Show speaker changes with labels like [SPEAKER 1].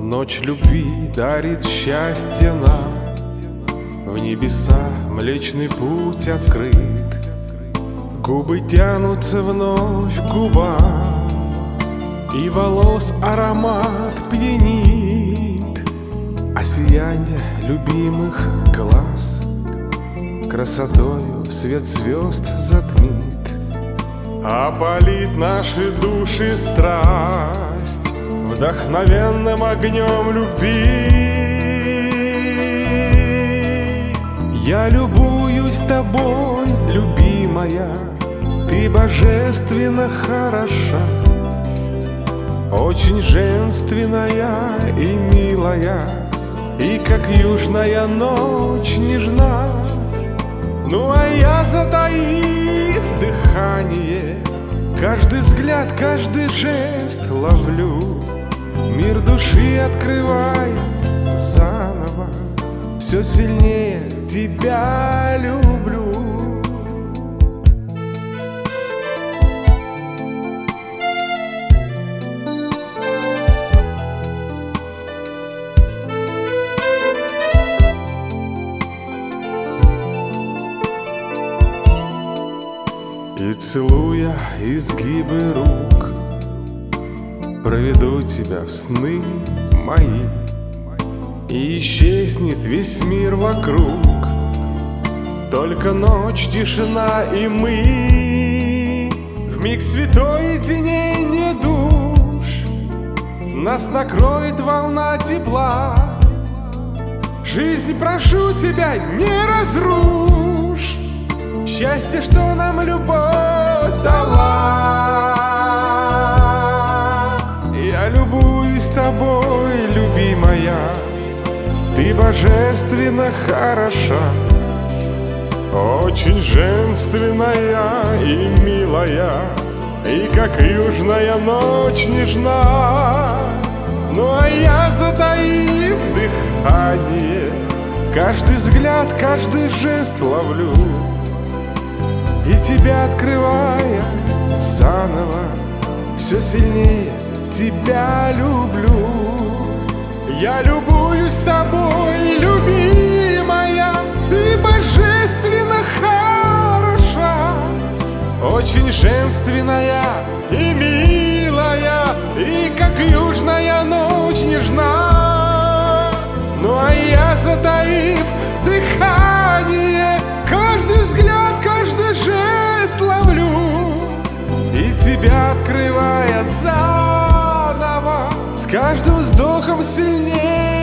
[SPEAKER 1] Ночь любви дарит счастье нам, в небеса Млечный Путь открыт. Губы тянутся вновь к губам, и волос аромат пьянит, а сияние любимых глаз красотою свет звезд затмит. Опалит наши души страсть вдохновенным огнем любви. Я любуюсь тобой, любимая, ты божественно хороша, очень женственная и милая, и как южная ночь нежна. Ну а я, затаив дыхание, каждый взгляд, каждый жест ловлю, мир души открывая заново, все сильнее тебя люблю. И целуя изгибы рук, проведу тебя в сны мои, и исчезнет весь мир вокруг, только ночь, тишина и мы. Вмиг святой единение душ нас накроет волна тепла. Жизнь, прошу тебя, не разрушь счастье, что нам любовь дала. Я любуюсь тобой, любимая, ты божественно хороша, очень женственная и милая, и как южная ночь нежна. Ну а я, затаив дыхание, каждый взгляд, каждый жест ловлю, и тебя открывая заново, все сильнее тебя люблю. Я любуюсь тобой, любимая, ты божественно хороша, очень женственная и милая, и как южная ночь нежна. Ну а я, затаив дыхание, каждый взгляд, каждый жест ловлю, и тебя открывая заново, с каждым вздохом сильнее